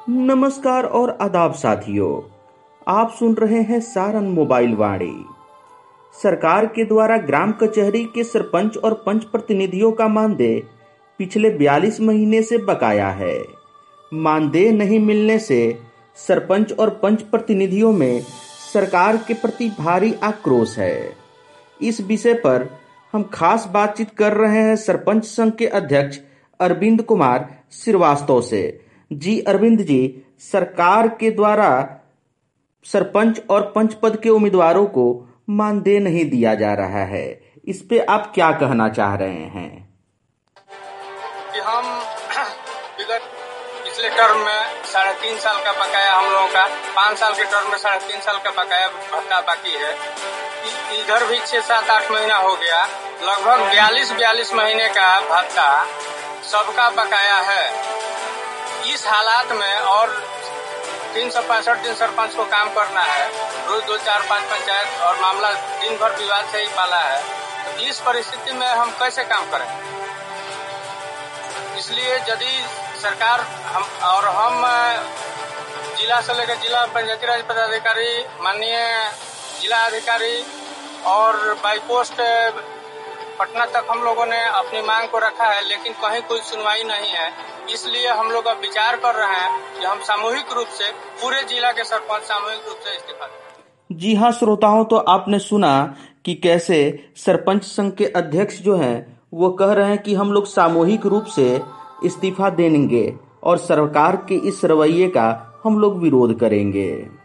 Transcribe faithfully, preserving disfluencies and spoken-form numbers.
नमस्कार और आदाब साथियों, आप सुन रहे हैं सारन मोबाइल वाणी। सरकार के द्वारा ग्राम कचहरी के सरपंच और पंच प्रतिनिधियों का मानदेय पिछले बयालीस महीने से बकाया है। मानदेय नहीं मिलने से सरपंच और पंच प्रतिनिधियों में सरकार के प्रति भारी आक्रोश है। इस विषय पर हम खास बातचीत कर रहे हैं सरपंच संघ के अध्यक्ष अरविंद कुमार श्रीवास्तव से। जी अरविंद जी, सरकार के द्वारा सरपंच और पंच पद के उम्मीदवारों को मानदेय नहीं दिया जा रहा है, इस पे आप क्या कहना चाह रहे हैं? कि हम विगत पिछले टर्म में साढ़े तीन साल का बकाया हम लोगों का, पाँच साल के टर्म में साढ़े तीन साल का बकाया भत्ता बाकी है। इधर भी छह सात आठ महीना हो गया, लगभग बयालीस बयालीस महीने का भत्ता सबका बकाया है। इस हालात में और तीन सौ पैंसठ दिन सरपंच को काम करना है, रोज दो चार पांच पंचायत और मामला दिन भर विवाद से ही पाला है, तो इस परिस्थिति में हम कैसे काम करें? इसलिए यदि सरकार हम और हम जिला से लेकर जिला पंचायती राज पदाधिकारी, माननीय जिला अधिकारी और बाई पोस्ट पटना तक हम लोगों ने अपनी मांग को रखा है, लेकिन कहीं कोई सुनवाई नहीं है। इसलिए हम लोग अब विचार कर रहे हैं कि हम सामूहिक रूप से पूरे जिला के सरपंच सामूहिक रूप से इस्तीफा दें। जी हाँ श्रोताओं, तो आपने सुना कि कैसे सरपंच संघ के अध्यक्ष जो हैं वो कह रहे हैं कि हम लोग सामूहिक रूप से इस्तीफा देंगे और सरकार के इस रवैये का हम लोग विरोध करेंगे।